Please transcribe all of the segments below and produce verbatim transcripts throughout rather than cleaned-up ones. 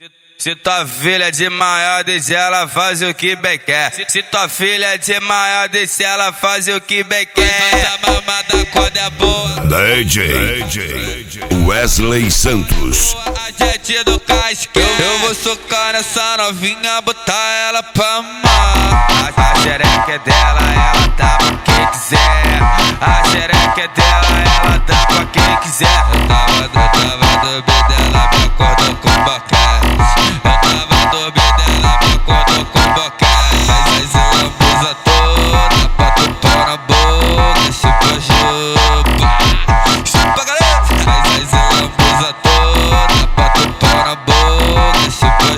Se tua filha é de maior, deixa ela fazer o que bem quer. Se tua filha é de maior, deixa ela fazer o que bem quer. A mamada quando é boa. D J, D J Wesley Santos. A gente do casquete. Eu vou socar nessa novinha, botar ela pra amar. A xereca é dela, ela dá pra quem quiser. A xereca é dela, ela dá pra quem quiser. Eu tava, eu tava do B dela, me acordou com boquete. Eu tava do B dela, me acordou com boquete. Mas ela lambuza toda, bota o pau na boca, chupa, chupa. Chupa, galera! Mas ela lambuza toda, bota o pau na boca, chupa,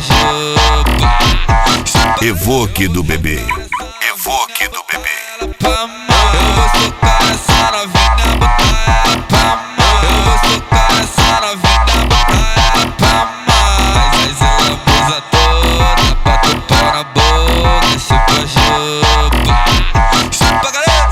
chupa. Evoque do bebê. Evoque do bebê. Eu vou socar essa novinha, botar ela pra amar. Eu vou socar essa novinha, botar ela pra amar. Mas ela lambuza toda, bota o pau na boca, chupa, chupa. Chupa, galera!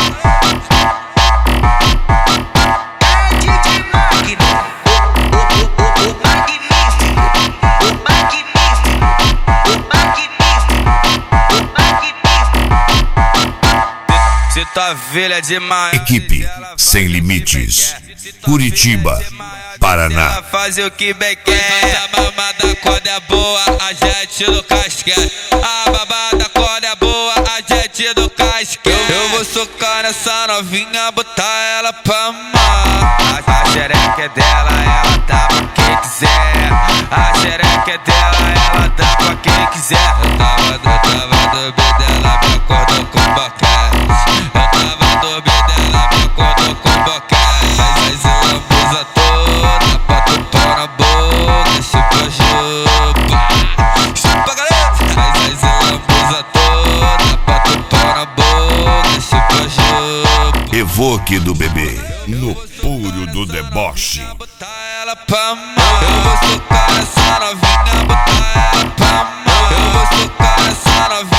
É D J Magno, o, o, o, o magnífico, o magnífico, o magnífico, o magnífico. Se tua filha é de maior, Equipe Sem Limites, Curitiba, Paraná. fazer o que bem quer. A mamada quando é boa, a gente no casquete. A babada quando é boa, a gente no casquete. Eu vou socar nessa novinha, botar ela pra amar. A, a xereca é dela, ela dá pra quem quiser. A xereca é dela, ela dá pra quem quiser. Eu tava, eu tava do B dela, me acordou com boquete. Eu tava do B dela, me acordou com boquete. Mas ela lambuza toda, bota o pau na boca, chupa, chupa. Chupa, galera! Mas ela lambuza toda, bota o pau na boca, chupa, chupa. Evoque do bebê. No puro do deboche. Botar ela pra amar. Eu vou socar essa novinha, botar ela pra amar. Eu vou socar essa novinha.